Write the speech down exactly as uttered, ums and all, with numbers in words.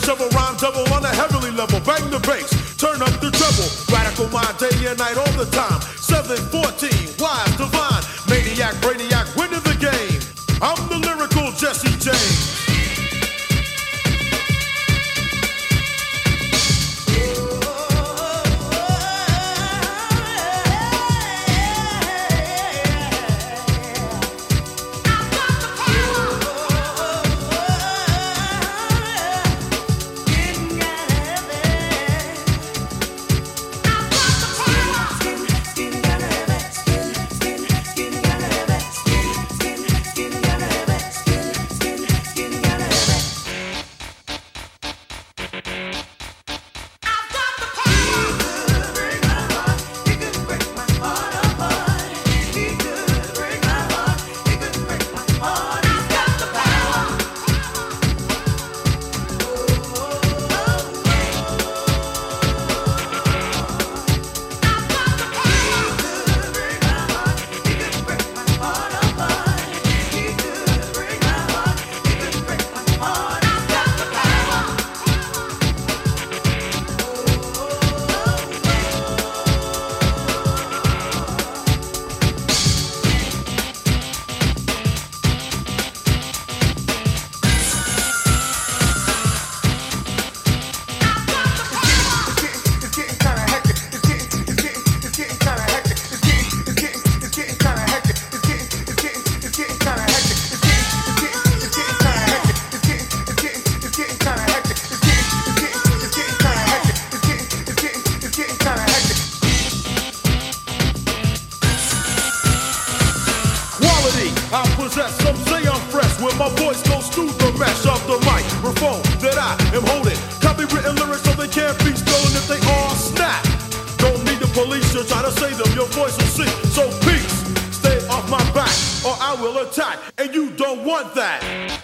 shovel, rhyme double on a heavenly level. Bang the bass, turn up the treble. Radical mind, day and night, all the time. seven fourteen, wise, divine. Maniac, brainiac, winning the game. I'm the lyrical Jesse James. I possess, some say I'm fresh. When my voice goes through the mesh of the microphone that I am holding. Copywritten lyrics so they can't be stolen if they all snap. Don't need the police to try to save them, your voice will sing. So peace, stay off my back or I will attack, and you don't want that.